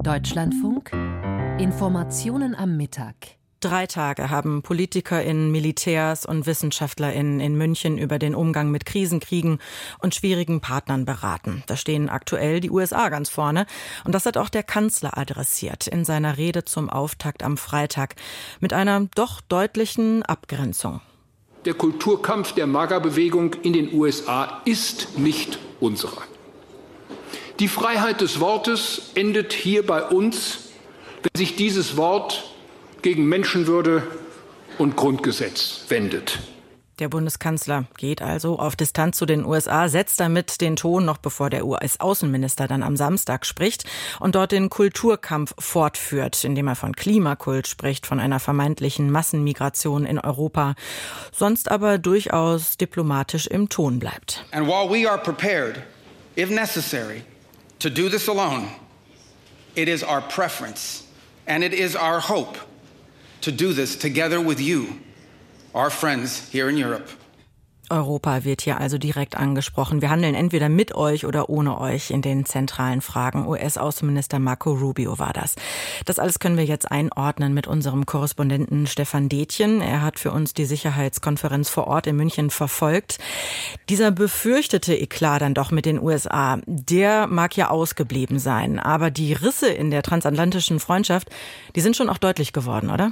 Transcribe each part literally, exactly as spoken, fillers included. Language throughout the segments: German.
Deutschlandfunk. Informationen am Mittag. Drei Tage haben PolitikerInnen, Militärs und WissenschaftlerInnen in München über den Umgang mit Krisen, Kriegen und schwierigen Partnern beraten. Da stehen aktuell die U S A ganz vorne. Und das hat auch der Kanzler adressiert in seiner Rede zum Auftakt am Freitag mit einer doch deutlichen Abgrenzung. Der Kulturkampf der MAGA-Bewegung in den U S A ist nicht unserer. Die Freiheit des Wortes endet hier bei uns, wenn sich dieses Wort gegen Menschenwürde und Grundgesetz wendet. Der Bundeskanzler geht also auf Distanz zu den U S A, setzt damit den Ton, noch bevor der U S-Außenminister dann am Samstag spricht und dort den Kulturkampf fortführt, indem er von Klimakult spricht, von einer vermeintlichen Massenmigration in Europa, sonst aber durchaus diplomatisch im Ton bleibt. And while we are prepared, if necessary, to do this alone, it is our preference and it is our hope to do this together with you, our friends here in Europe. Europa wird hier also direkt angesprochen. Wir handeln entweder mit euch oder ohne euch in den zentralen Fragen. U S-Außenminister Marco Rubio war das. Das alles können wir jetzt einordnen mit unserem Korrespondenten Stefan Detjen. Er hat für uns die Sicherheitskonferenz vor Ort in München verfolgt. Dieser befürchtete Eklat dann doch mit den U S A, der mag ja ausgeblieben sein. Aber die Risse in der transatlantischen Freundschaft, die sind schon auch deutlich geworden, oder?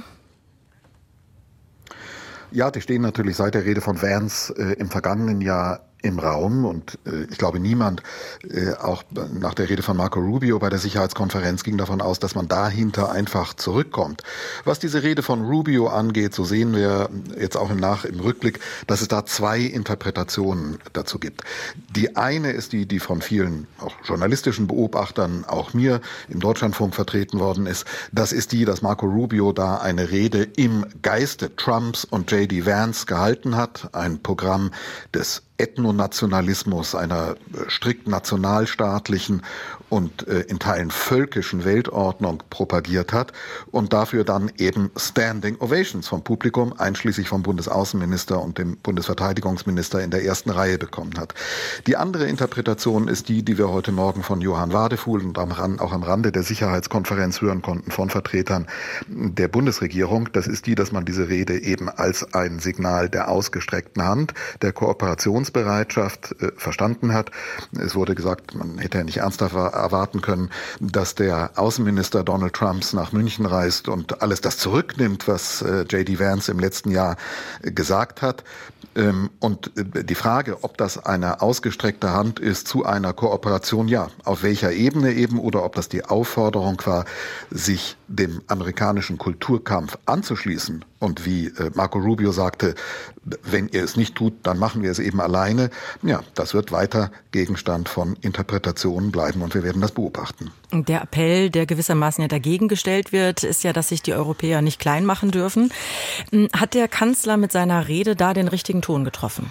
Ja, die stehen natürlich seit der Rede von Vance äh, im vergangenen Jahr im Raum und äh, ich glaube niemand, äh, auch nach der Rede von Marco Rubio bei der Sicherheitskonferenz, ging davon aus, dass man dahinter einfach zurückkommt. Was diese Rede von Rubio angeht, so sehen wir jetzt auch im Nach im Rückblick, dass es da zwei Interpretationen dazu gibt. Die eine ist die, die von vielen auch journalistischen Beobachtern, auch mir im Deutschlandfunk vertreten worden ist. Das ist die, dass Marco Rubio da eine Rede im Geiste Trumps und J D Vance gehalten hat, ein Programm des Ethnonationalismus, einer strikt nationalstaatlichen und äh, in Teilen völkischen Weltordnung propagiert hat und dafür dann eben Standing Ovations vom Publikum, einschließlich vom Bundesaußenminister und dem Bundesverteidigungsminister in der ersten Reihe bekommen hat. Die andere Interpretation ist die, die wir heute Morgen von Johann Wadefuhl und am Rand, auch am Rande der Sicherheitskonferenz hören konnten von Vertretern der Bundesregierung. Das ist die, dass man diese Rede eben als ein Signal der ausgestreckten Hand, der Kooperationsbereitschaft äh, verstanden hat. Es wurde gesagt, man hätte ja nicht ernsthaft erwarten können, dass der Außenminister Donald Trump nach München reist und alles das zurücknimmt, was äh, J D Vance im letzten Jahr äh, gesagt hat. Ähm, und äh, die Frage, ob das eine ausgestreckte Hand ist zu einer Kooperation, ja, auf welcher Ebene eben, oder ob das die Aufforderung war, sich dem amerikanischen Kulturkampf anzuschließen. Und wie äh, Marco Rubio sagte, wenn ihr es nicht tut, dann machen wir es eben alleine. Ja, das wird weiter Gegenstand von Interpretationen bleiben und wir werden das beobachten. Der Appell, der gewissermaßen ja dagegen gestellt wird, ist ja, dass sich die Europäer nicht klein machen dürfen. Hat der Kanzler mit seiner Rede da den richtigen Ton getroffen?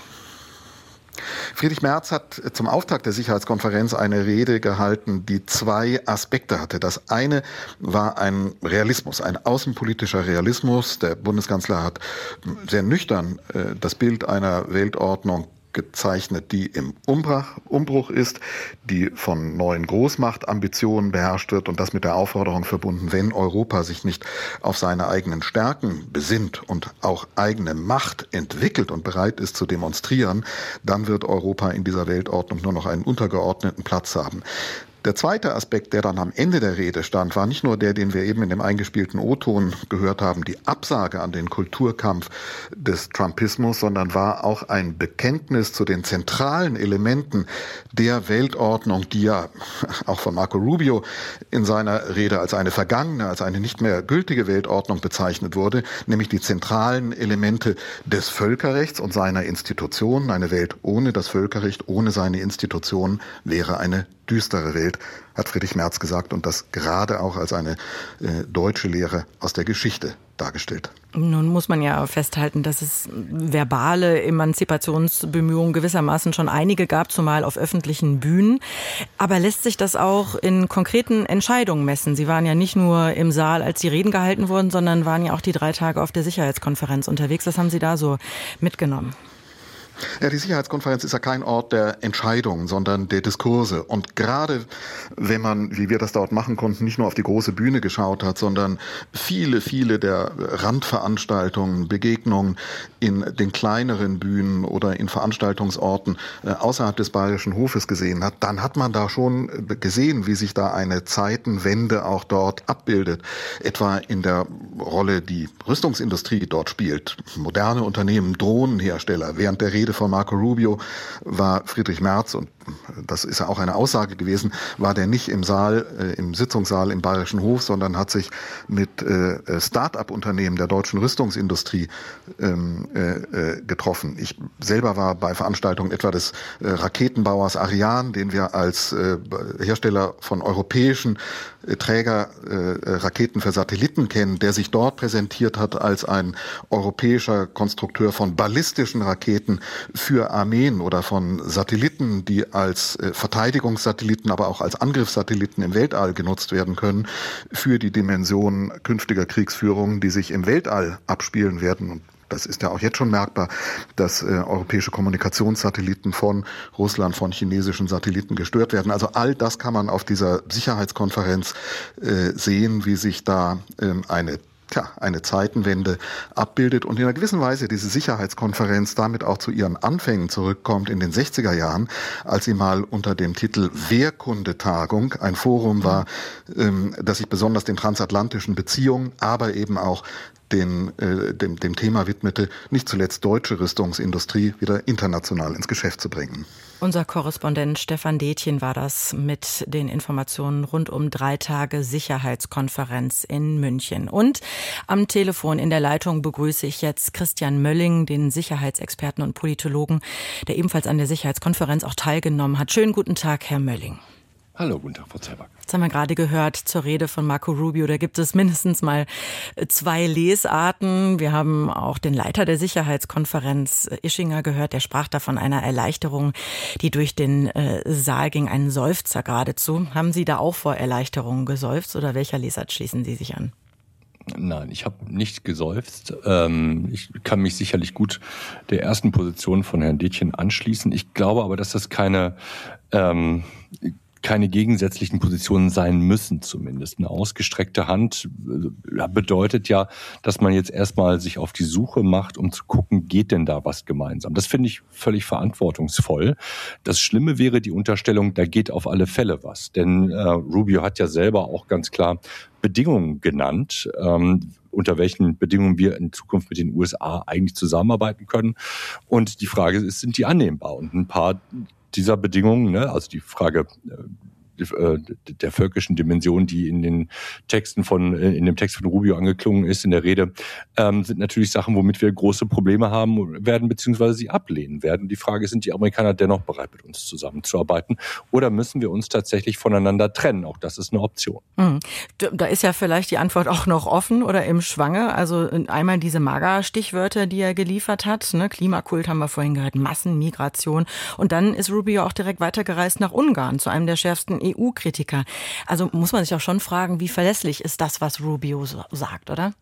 Friedrich Merz hat zum Auftakt der Sicherheitskonferenz eine Rede gehalten, die zwei Aspekte hatte. Das eine war ein Realismus, ein außenpolitischer Realismus. Der Bundeskanzler hat sehr nüchtern äh, das Bild einer Weltordnung gezeichnet, die im Umbruch, Umbruch ist, die von neuen Großmachtambitionen beherrscht wird und das mit der Aufforderung verbunden, wenn Europa sich nicht auf seine eigenen Stärken besinnt und auch eigene Macht entwickelt und bereit ist zu demonstrieren, dann wird Europa in dieser Weltordnung nur noch einen untergeordneten Platz haben. Der zweite Aspekt, der dann am Ende der Rede stand, war nicht nur der, den wir eben in dem eingespielten O-Ton gehört haben, die Absage an den Kulturkampf des Trumpismus, sondern war auch ein Bekenntnis zu den zentralen Elementen der Weltordnung, die ja auch von Marco Rubio in seiner Rede als eine vergangene, als eine nicht mehr gültige Weltordnung bezeichnet wurde, nämlich die zentralen Elemente des Völkerrechts und seiner Institutionen. Eine Welt ohne das Völkerrecht, ohne seine Institutionen wäre eine düstere Welt, hat Friedrich Merz gesagt, und das gerade auch als eine äh, deutsche Lehre aus der Geschichte dargestellt. Nun muss man ja festhalten, dass es verbale Emanzipationsbemühungen gewissermaßen schon einige gab, zumal auf öffentlichen Bühnen. Aber lässt sich das auch in konkreten Entscheidungen messen? Sie waren ja nicht nur im Saal, als die Reden gehalten wurden, sondern waren ja auch die drei Tage auf der Sicherheitskonferenz unterwegs. Was haben Sie da so mitgenommen? Ja, die Sicherheitskonferenz ist ja kein Ort der Entscheidungen, sondern der Diskurse. Und gerade wenn man, wie wir das dort machen konnten, nicht nur auf die große Bühne geschaut hat, sondern viele, viele der Randveranstaltungen, Begegnungen in den kleineren Bühnen oder in Veranstaltungsorten äh, außerhalb des Bayerischen Hofes gesehen hat, dann hat man da schon gesehen, wie sich da eine Zeitenwende auch dort abbildet. Etwa in der Rolle, die Rüstungsindustrie dort spielt. Moderne Unternehmen, Drohnenhersteller. Während der Rede von Marco Rubio war Friedrich Merz, und das ist ja auch eine Aussage gewesen, war der nicht im Saal, äh, im Sitzungssaal im Bayerischen Hof, sondern hat sich mit äh, Start-up-Unternehmen der deutschen Rüstungsindustrie ähm, äh, getroffen. Ich selber war bei Veranstaltungen etwa des äh, Raketenbauers Ariane, den wir als äh, Hersteller von europäischen äh, Trägerraketen äh, für Satelliten kennen, der sich dort präsentiert hat als ein europäischer Konstrukteur von ballistischen Raketen für Armeen oder von Satelliten, die als äh, Verteidigungssatelliten, aber auch als Angriffssatelliten im Weltall genutzt werden können, für die Dimension künftiger Kriegsführungen, die sich im Weltall abspielen werden. Und das ist ja auch jetzt schon merkbar, dass äh, europäische Kommunikationssatelliten von Russland, von chinesischen Satelliten gestört werden. Also all das kann man auf dieser Sicherheitskonferenz äh, sehen, wie sich da ähm, eine Tja, eine Zeitenwende abbildet und in einer gewissen Weise diese Sicherheitskonferenz damit auch zu ihren Anfängen zurückkommt in den sechziger Jahren, als sie mal unter dem Titel Wehrkundetagung ein Forum war, ähm, das sich besonders den transatlantischen Beziehungen, aber eben auch den, äh, dem, dem Thema widmete, nicht zuletzt deutsche Rüstungsindustrie wieder international ins Geschäft zu bringen. Unser Korrespondent Stefan Detjen war das mit den Informationen rund um drei Tage Sicherheitskonferenz in München. Und am Telefon in der Leitung begrüße ich jetzt Christian Mölling, den Sicherheitsexperten und Politologen, der ebenfalls an der Sicherheitskonferenz auch teilgenommen hat. Schönen guten Tag, Herr Mölling. Hallo, guten Tag, Frau Zeilbach. Jetzt haben wir gerade gehört zur Rede von Marco Rubio, da gibt es mindestens mal zwei Lesarten. Wir haben auch den Leiter der Sicherheitskonferenz, Ischinger, gehört, der sprach da von einer Erleichterung, die durch den äh, Saal ging, einen Seufzer geradezu. Haben Sie da auch vor Erleichterung geseufzt oder welcher Lesart schließen Sie sich an? Nein, ich habe nicht geseufzt. Ähm, ich kann mich sicherlich gut der ersten Position von Herrn Detjen anschließen. Ich glaube aber, dass das keine... Ähm, keine gegensätzlichen Positionen sein müssen zumindest. Eine ausgestreckte Hand bedeutet ja, dass man jetzt erstmal sich auf die Suche macht, um zu gucken, geht denn da was gemeinsam. Das finde ich völlig verantwortungsvoll. Das Schlimme wäre die Unterstellung, da geht auf alle Fälle was. Denn äh, Rubio hat ja selber auch ganz klar Bedingungen genannt, ähm, unter welchen Bedingungen wir in Zukunft mit den U S A eigentlich zusammenarbeiten können. Und die Frage ist, sind die annehmbar? Und ein paar dieser Bedingungen, ne, also die Frage äh, der völkischen Dimension, die in den Texten von, in dem Text von Rubio angeklungen ist, in der Rede, ähm, sind natürlich Sachen, womit wir große Probleme haben werden, beziehungsweise sie ablehnen werden. Die Frage ist, sind die Amerikaner dennoch bereit, mit uns zusammenzuarbeiten? Oder müssen wir uns tatsächlich voneinander trennen? Auch das ist eine Option. Mhm. Da ist ja vielleicht die Antwort auch noch offen oder im Schwange. Also einmal diese MAGA-Stichwörter, die er geliefert hat. Ne? Klimakult haben wir vorhin gehört, Massenmigration. Und dann ist Rubio auch direkt weitergereist nach Ungarn, zu einem der schärfsten E U-Kritiker. Also muss man sich auch schon fragen, wie verlässlich ist das, was Rubio so sagt, oder?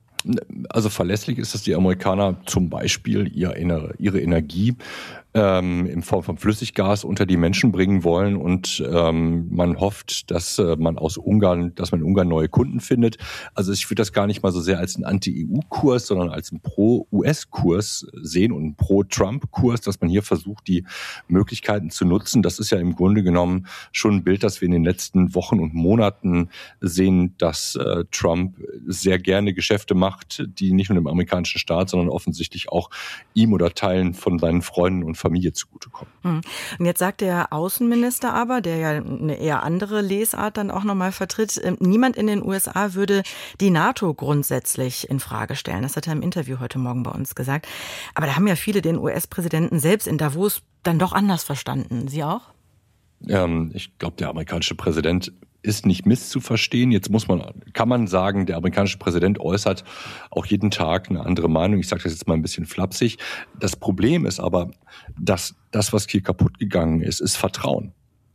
Also verlässlich ist, dass die Amerikaner zum Beispiel ihre, ihre Energie ähm, in Form von Flüssiggas unter die Menschen bringen wollen und ähm, man hofft, dass äh, man aus Ungarn, dass man in Ungarn neue Kunden findet. Also ich würde das gar nicht mal so sehr als einen Anti-E U-Kurs, sondern als einen Pro-U S-Kurs sehen und einen Pro-Trump-Kurs, dass man hier versucht, die Möglichkeiten zu nutzen. Das ist ja im Grunde genommen schon ein Bild, das wir in den letzten Wochen und Monaten sehen, dass äh, Trump sehr gerne Geschäfte macht, die nicht nur dem amerikanischen Staat, sondern offensichtlich auch ihm oder Teilen von seinen Freunden und Familie zugutekommen. Und jetzt sagt der Außenminister aber, der ja eine eher andere Lesart dann auch nochmal vertritt, niemand in den U S A würde die NATO grundsätzlich in Frage stellen. Das hat er im Interview heute Morgen bei uns gesagt. Aber da haben ja viele den U S-Präsidenten selbst in Davos dann doch anders verstanden. Sie auch? Ähm, ich glaube, der amerikanische Präsident ist nicht misszuverstehen. Jetzt muss man, kann man sagen, der amerikanische Präsident äußert auch jeden Tag eine andere Meinung. Ich sage das jetzt mal ein bisschen flapsig. Das Problem ist aber, dass das, was hier kaputt gegangen ist, ist Vertrauen.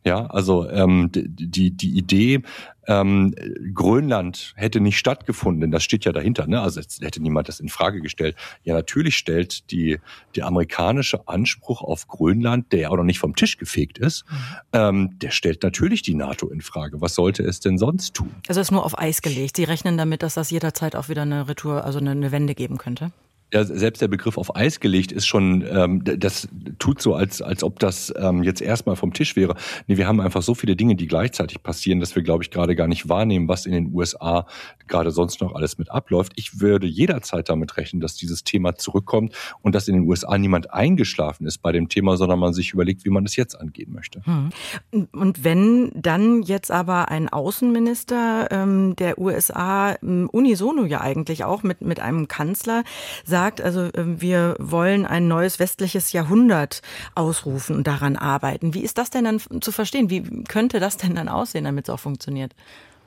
Ja, also ähm, die die Idee, ähm, Grönland hätte nicht stattgefunden, denn das steht ja dahinter, ne? Also es hätte niemand das in Frage gestellt. Ja, natürlich stellt die der amerikanische Anspruch auf Grönland, der ja auch noch nicht vom Tisch gefegt ist, mhm. ähm, der stellt natürlich die NATO in Frage. Was sollte es denn sonst tun? Also es ist nur auf Eis gelegt. Sie rechnen damit, dass das jederzeit auch wieder eine Retour, also eine, eine Wende geben könnte? Ja, selbst der Begriff auf Eis gelegt ist schon, ähm, das tut so, als als ob das ähm, jetzt erstmal vom Tisch wäre. Nee, wir haben einfach so viele Dinge, die gleichzeitig passieren, dass wir, glaube ich, gerade gar nicht wahrnehmen, was in den U S A gerade sonst noch alles mit abläuft. Ich würde jederzeit damit rechnen, dass dieses Thema zurückkommt und dass in den U S A niemand eingeschlafen ist bei dem Thema, sondern man sich überlegt, wie man es jetzt angehen möchte. Hm. Und wenn dann jetzt aber ein Außenminister ähm, der U S A, unisono ja eigentlich auch mit mit einem Kanzler, sagt, also wir wollen ein neues westliches Jahrhundert ausrufen und daran arbeiten. Wie ist das denn dann zu verstehen? Wie könnte das denn dann aussehen, damit es auch funktioniert?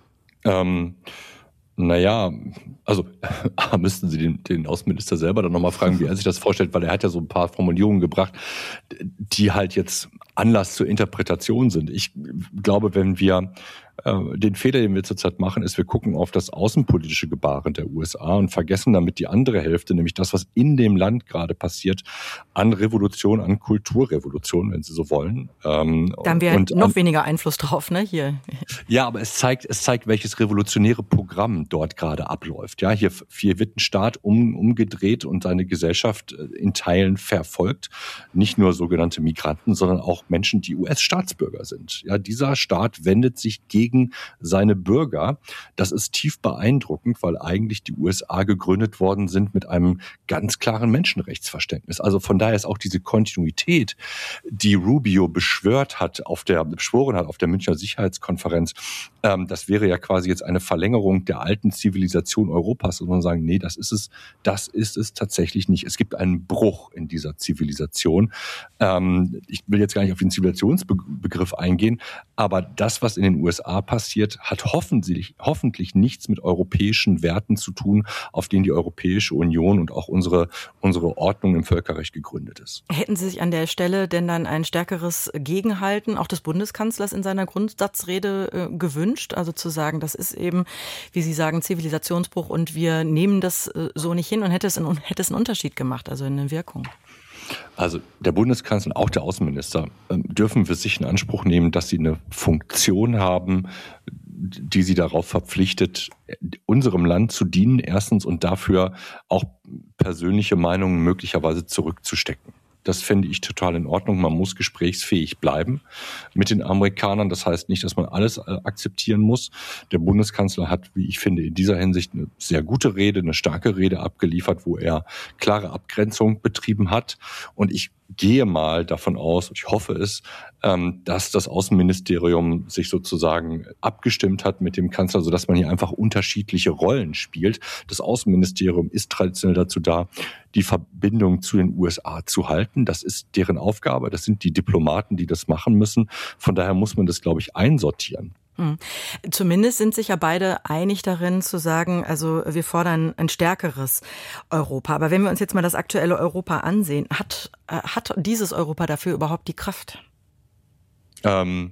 Ähm, naja, also müssten Sie den, den Außenminister selber dann nochmal fragen, wie er sich das vorstellt, weil er hat ja so ein paar Formulierungen gebracht, die halt jetzt Anlass zur Interpretation sind. Ich glaube, wenn wir den Fehler, den wir zurzeit machen, ist, wir gucken auf das außenpolitische Gebaren der U S A und vergessen damit die andere Hälfte, nämlich das, was in dem Land gerade passiert, an Revolution, an Kulturrevolution, wenn Sie so wollen. Da haben wir und, noch an, weniger Einfluss drauf, ne? Hier. Ja, aber es zeigt, es zeigt, welches revolutionäre Programm dort gerade abläuft. Ja, hier, hier wird ein Staat um, umgedreht und seine Gesellschaft in Teilen verfolgt. Nicht nur sogenannte Migranten, sondern auch Menschen, die U S-Staatsbürger sind. Ja, dieser Staat wendet sich gegen gegen seine Bürger. Das ist tief beeindruckend, weil eigentlich die U S A gegründet worden sind mit einem ganz klaren Menschenrechtsverständnis. Also von daher ist auch diese Kontinuität, die Rubio beschwört hat, auf der, beschworen hat auf der Münchner Sicherheitskonferenz, ähm, das wäre ja quasi jetzt eine Verlängerung der alten Zivilisation Europas. Und man sagen, nee, das ist es, das ist es tatsächlich nicht. Es gibt einen Bruch in dieser Zivilisation. Ähm, ich will jetzt gar nicht auf den Zivilisationsbegriff eingehen, aber das, was in den U S A passiert, hat hoffentlich, hoffentlich nichts mit europäischen Werten zu tun, auf denen die Europäische Union und auch unsere, unsere Ordnung im Völkerrecht gegründet ist. Hätten Sie sich an der Stelle denn dann ein stärkeres Gegenhalten auch des Bundeskanzlers in seiner Grundsatzrede äh, gewünscht? Also zu sagen, das ist eben, wie Sie sagen, Zivilisationsbruch und wir nehmen das äh, so nicht hin und hätte es, einen, hätte es einen Unterschied gemacht, also eine Wirkung? Also der Bundeskanzler und auch der Außenminister äh, dürfen für sich in Anspruch nehmen, dass sie eine Funktion haben, die sie darauf verpflichtet, unserem Land zu dienen, erstens, und dafür auch persönliche Meinungen möglicherweise zurückzustecken. Das fände ich total in Ordnung. Man muss gesprächsfähig bleiben mit den Amerikanern. Das heißt nicht, dass man alles akzeptieren muss. Der Bundeskanzler hat, wie ich finde, in dieser Hinsicht eine sehr gute Rede, eine starke Rede abgeliefert, wo er klare Abgrenzung betrieben hat. Und ich gehe mal davon aus, ich hoffe es, dass das Außenministerium sich sozusagen abgestimmt hat mit dem Kanzler, sodass man hier einfach unterschiedliche Rollen spielt. Das Außenministerium ist traditionell dazu da, die Verbindung zu den U S A zu halten. Das ist deren Aufgabe. Das sind die Diplomaten, die das machen müssen. Von daher muss man das, glaube ich, einsortieren. Hm. Zumindest sind sich ja beide einig darin zu sagen, also wir fordern ein stärkeres Europa. Aber wenn wir uns jetzt mal das aktuelle Europa ansehen, hat, hat dieses Europa dafür überhaupt die Kraft? Ähm,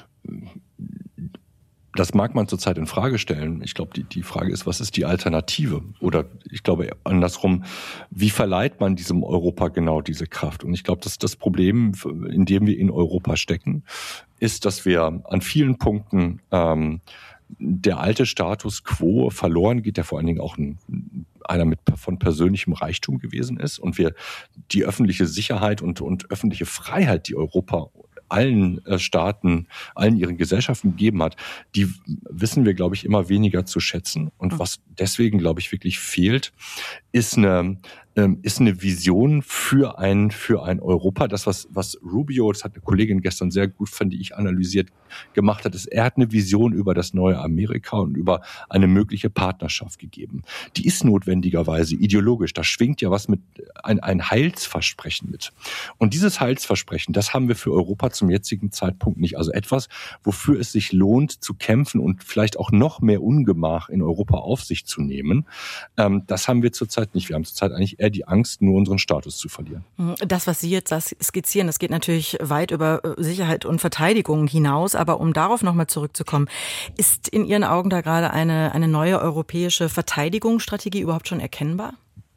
das mag man zurzeit in Frage stellen. Ich glaube, die, die Frage ist, was ist die Alternative? Oder ich glaube andersrum, wie verleiht man diesem Europa genau diese Kraft? Und ich glaube, dass das Problem, in dem wir in Europa stecken, ist, dass wir an vielen Punkten ähm, der alte Status quo verloren geht, der vor allen Dingen auch ein, einer mit von persönlichem Reichtum gewesen ist. Und wir die öffentliche Sicherheit und, und öffentliche Freiheit, die Europa allen Staaten, allen ihren Gesellschaften gegeben hat, die wissen wir, glaube ich, immer weniger zu schätzen. Und was deswegen, glaube ich, wirklich fehlt, ist eine ist eine Vision für ein für ein Europa. Das, was was Rubio, das hat eine Kollegin gestern sehr gut, fand ich, analysiert gemacht hat, ist, er hat eine Vision über das neue Amerika und über eine mögliche Partnerschaft gegeben. Die ist notwendigerweise ideologisch. Da schwingt ja was mit, ein, ein Heilsversprechen mit. Und dieses Heilsversprechen, das haben wir für Europa zum jetzigen Zeitpunkt nicht. Also etwas, wofür es sich lohnt zu kämpfen und vielleicht auch noch mehr Ungemach in Europa auf sich zu nehmen. Ähm, das haben wir zurzeit nicht. Wir haben zurzeit eigentlich eher die Angst, nur unseren Status zu verlieren. Das, was Sie jetzt skizzieren, das geht natürlich weit über Sicherheit und Verteidigung hinaus. Aber um darauf nochmal zurückzukommen, ist in Ihren Augen da gerade eine, eine neue europäische Verteidigungsstrategie überhaupt schon erkennbar?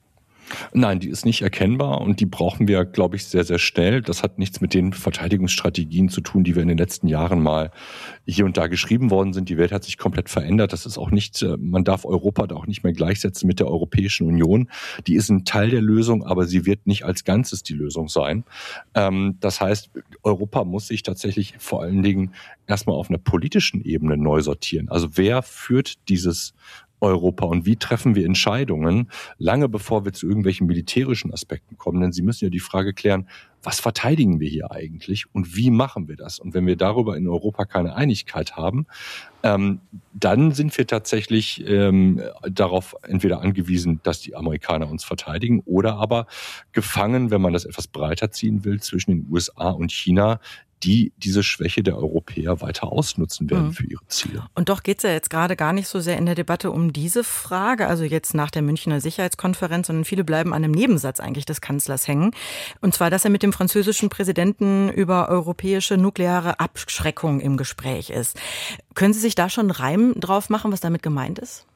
Nein, die ist nicht erkennbar und die brauchen wir, glaube ich, sehr, sehr schnell. Das hat nichts mit den Verteidigungsstrategien zu tun, die wir in den letzten Jahren mal hier und da geschrieben worden sind. Die Welt hat sich komplett verändert. Das ist auch nicht, man darf Europa da auch nicht mehr gleichsetzen mit der Europäischen Union. Die ist ein Teil der Lösung, aber sie wird nicht als Ganzes die Lösung sein. Das heißt, Europa muss sich tatsächlich vor allen Dingen erstmal auf einer politischen Ebene neu sortieren. Also wer führt dieses Europa und wie treffen wir Entscheidungen, lange bevor wir zu irgendwelchen militärischen Aspekten kommen? Denn Sie müssen ja die Frage klären, was verteidigen wir hier eigentlich und wie machen wir das? Und wenn wir darüber in Europa keine Einigkeit haben, ähm, dann sind wir tatsächlich ähm, darauf entweder angewiesen, dass die Amerikaner uns verteidigen oder aber gefangen, wenn man das etwas breiter ziehen will, zwischen den U S A und China, die diese Schwäche der Europäer weiter ausnutzen werden für ihre Ziele. Und doch geht es ja jetzt gerade gar nicht so sehr in der Debatte um diese Frage, also jetzt nach der Münchner Sicherheitskonferenz, sondern viele bleiben an einem Nebensatz eigentlich des Kanzlers hängen. Und zwar, dass er mit dem französischen Präsidenten über europäische nukleare Abschreckung im Gespräch ist. Können Sie sich da schon einen Reim drauf machen, was damit gemeint ist?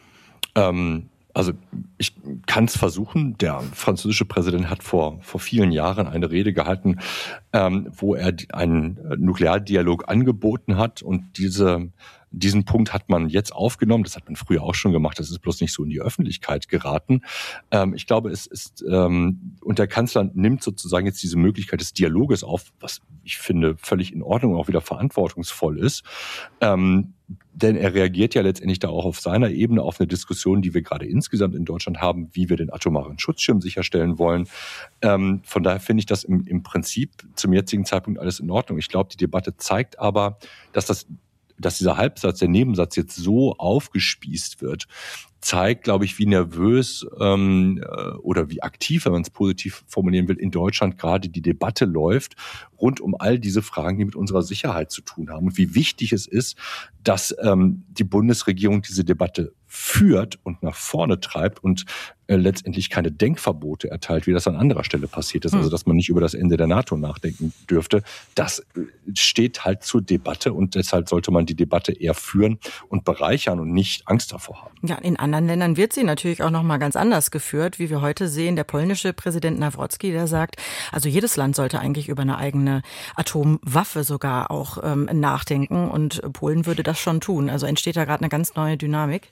Ähm Also ich kann es versuchen. Der französische Präsident hat vor vor vielen Jahren eine Rede gehalten, ähm, wo er einen Nukleardialog angeboten hat. Und diese diesen Punkt hat man jetzt aufgenommen. Das hat man früher auch schon gemacht. Das ist bloß nicht so in die Öffentlichkeit geraten. Ähm, ich glaube, es ist ähm, und der Kanzler nimmt sozusagen jetzt diese Möglichkeit des Dialoges auf, was ich finde völlig in Ordnung und auch wieder verantwortungsvoll ist. Ähm, Denn er reagiert ja letztendlich da auch auf seiner Ebene auf eine Diskussion, die wir gerade insgesamt in Deutschland haben, wie wir den atomaren Schutzschirm sicherstellen wollen. Ähm, von daher finde ich das im, im Prinzip zum jetzigen Zeitpunkt alles in Ordnung. Ich glaube, die Debatte zeigt aber, dass das dass dieser Halbsatz, der Nebensatz jetzt so aufgespießt wird, zeigt, glaube ich, wie nervös ähm, oder wie aktiv, wenn man es positiv formulieren will, in Deutschland gerade die Debatte läuft rund um all diese Fragen, die mit unserer Sicherheit zu tun haben und wie wichtig es ist, dass ähm, die Bundesregierung diese Debatte führt und nach vorne treibt und äh, letztendlich keine Denkverbote erteilt, wie das an anderer Stelle passiert ist, also dass man nicht über das Ende der NATO nachdenken dürfte. Das steht halt zur Debatte und deshalb sollte man die Debatte eher führen und bereichern und nicht Angst davor haben. Ja, in anderen Ländern wird sie natürlich auch noch mal ganz anders geführt, wie wir heute sehen. Der polnische Präsident Nawrocki, der sagt, also jedes Land sollte eigentlich über eine eigene Atomwaffe sogar auch ähm, nachdenken und Polen würde das schon tun. Also entsteht da gerade eine ganz neue Dynamik?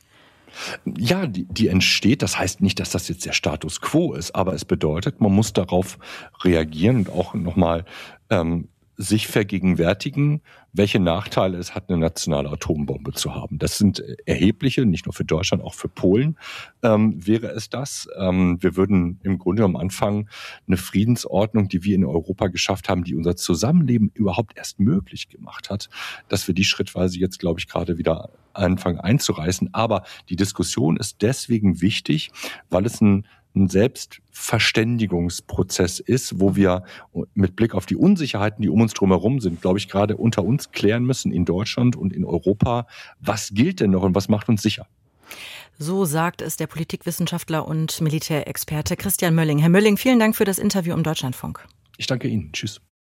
Ja, die, die entsteht. Das heißt nicht, dass das jetzt der Status quo ist, aber es bedeutet, man muss darauf reagieren und auch nochmal ähm, sich vergegenwärtigen, welche Nachteile es hat, eine nationale Atombombe zu haben. Das sind erhebliche, nicht nur für Deutschland, auch für Polen ähm, wäre es das. Ähm, wir würden im Grunde am Anfang eine Friedensordnung, die wir in Europa geschafft haben, die unser Zusammenleben überhaupt erst möglich gemacht hat, dass wir die schrittweise jetzt, glaube ich, gerade wieder anfangen einzureißen. Aber die Diskussion ist deswegen wichtig, weil es ein ein Selbstverständigungsprozess ist, wo wir mit Blick auf die Unsicherheiten, die um uns drumherum sind, glaube ich, gerade unter uns klären müssen in Deutschland und in Europa, was gilt denn noch und was macht uns sicher? So sagt es der Politikwissenschaftler und Militärexperte Christian Mölling. Herr Mölling, vielen Dank für das Interview im Deutschlandfunk. Ich danke Ihnen. Tschüss.